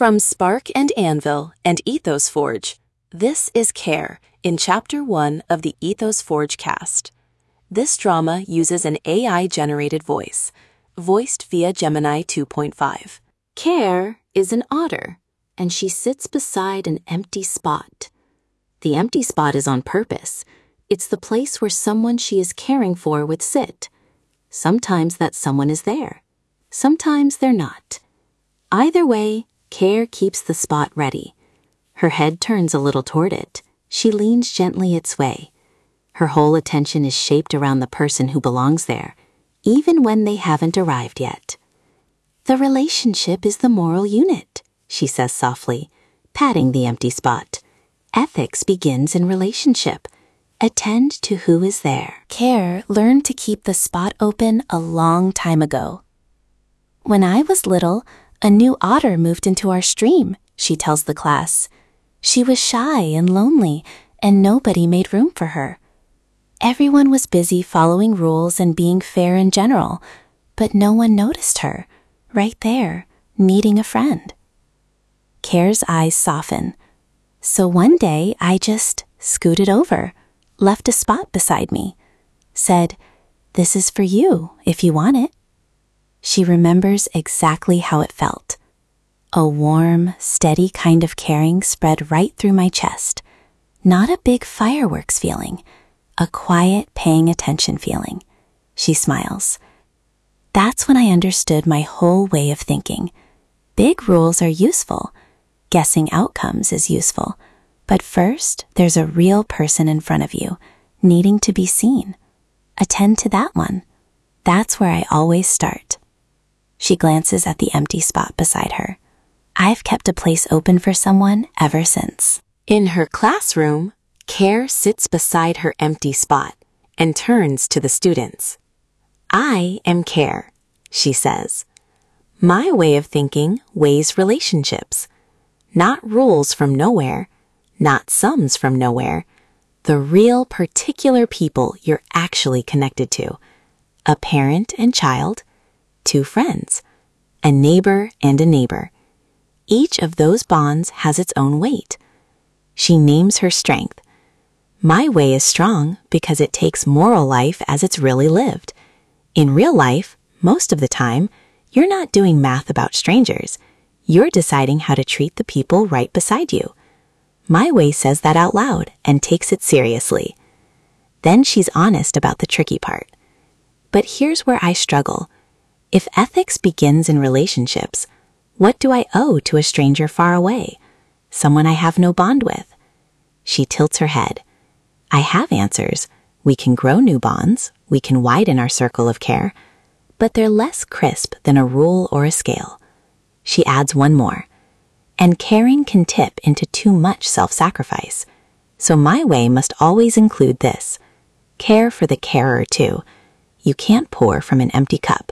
From Spark and Anvil and Ethos Forge, this is Care in Chapter 1 of the Ethos Forge cast. This drama uses an AI-generated voice, voiced via Gemini 2.5. Care is an otter, and she sits beside an empty spot. The empty spot is on purpose. It's the place where someone she is caring for would sit. Sometimes that someone is there. Sometimes they're not. Either way, Care keeps the spot ready. Her head turns a little toward it. She leans gently its way. Her whole attention is shaped around the person who belongs there, even when they haven't arrived yet. The relationship is the moral unit, she says softly, patting the empty spot. Ethics begins in relationship. Attend to who is there. Care learned to keep the spot open a long time ago. When I was little, a new otter moved into our stream, she tells the class. She was shy and lonely, and nobody made room for her. Everyone was busy following rules and being fair in general, but no one noticed her, right there, needing a friend. Care's eyes soften. So one day I just scooted over, left a spot beside me, said, "This is for you if you want it." She remembers exactly how it felt. A warm, steady kind of caring spread right through my chest. Not a big fireworks feeling, a quiet, paying attention feeling. She smiles. That's when I understood my whole way of thinking. Big rules are useful. Guessing outcomes is useful. But first, there's a real person in front of you, needing to be seen. Attend to that one. That's where I always start. She glances at the empty spot beside her. I've kept a place open for someone ever since. In her classroom, Care sits beside her empty spot and turns to the students. I am Care, she says. My way of thinking weighs relationships. Not rules from nowhere, not sums from nowhere. The real particular people you're actually connected to. A parent and child, 2 friends, a neighbor and a neighbor. Each of those bonds has its own weight. She names her strength. My way is strong because it takes moral life as it's really lived. In real life, most of the time, you're not doing math about strangers. You're deciding how to treat the people right beside you. My way says that out loud and takes it seriously. Then she's honest about the tricky part. But here's where I struggle. If ethics begins in relationships, what do I owe to a stranger far away? Someone I have no bond with? She tilts her head. I have answers. We can grow new bonds. We can widen our circle of care. But they're less crisp than a rule or a scale. She adds one more. And caring can tip into too much self-sacrifice. So my way must always include this. Care for the carer too. You can't pour from an empty cup.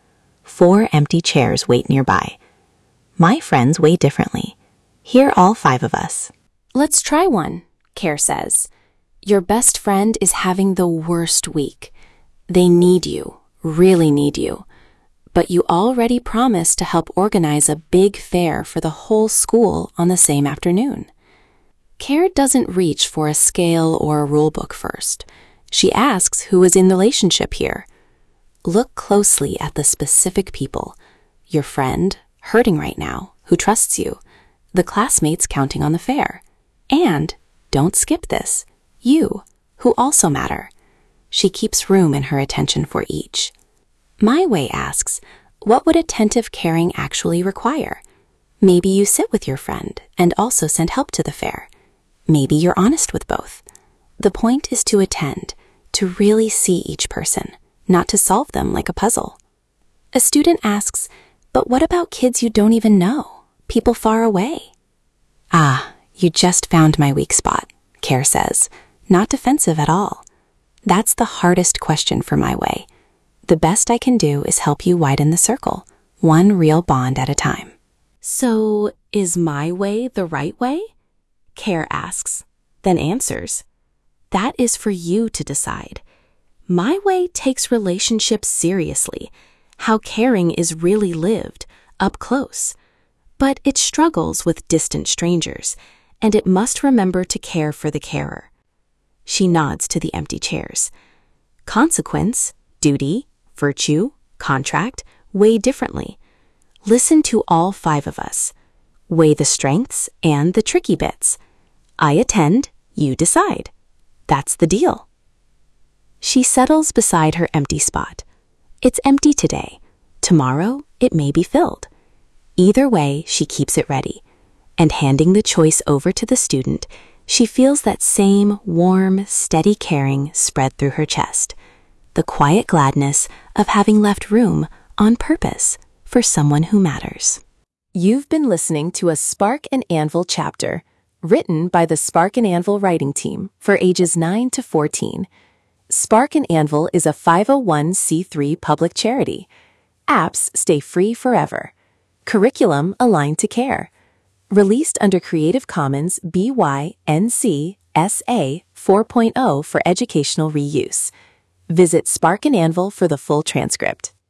4 empty chairs wait nearby. My friends weigh differently. Here all 5 of us. Let's try one, Care says. Your best friend is having the worst week. They need you, really need you. But you already promised to help organize a big fair for the whole school on the same afternoon. Care doesn't reach for a scale or a rule book first. She asks who is in relationship here. Look closely at the specific people. Your friend, hurting right now, who trusts you. The classmates counting on the fair. And, don't skip this, you, who also matter. She keeps room in her attention for each. My way asks, what would attentive caring actually require? Maybe you sit with your friend and also send help to the fair. Maybe you're honest with both. The point is to attend, to really see each person, not to solve them like a puzzle. A student asks, but what about kids you don't even know, people far away? Ah, you just found my weak spot, Care says, not defensive at all. That's the hardest question for my way. The best I can do is help you widen the circle, one real bond at a time. So, is my way the right way? Care asks, then answers. That is for you to decide. My way takes relationships seriously, how caring is really lived, up close. but it struggles with distant strangers, and it must remember to care for the carer. She nods to the empty chairs. Consequence, duty, virtue, contract weigh differently. Listen to all 5 of us. Weigh the strengths and the tricky bits. I attend, you decide. That's the deal. She settles beside her empty spot. It's empty today. Tomorrow, it may be filled. Either way, she keeps it ready. And handing the choice over to the student, she feels that same warm, steady caring spread through her chest. The quiet gladness of having left room on purpose for someone who matters. You've been listening to a Spark and Anvil chapter, written by the Spark and Anvil writing team for ages 9 to 14. Spark and Anvil is a 501c3 public charity. Apps stay free forever. Curriculum aligned to care. Released under Creative Commons BY-NC SA 4.0 for educational reuse. Visit Spark and Anvil for the full transcript.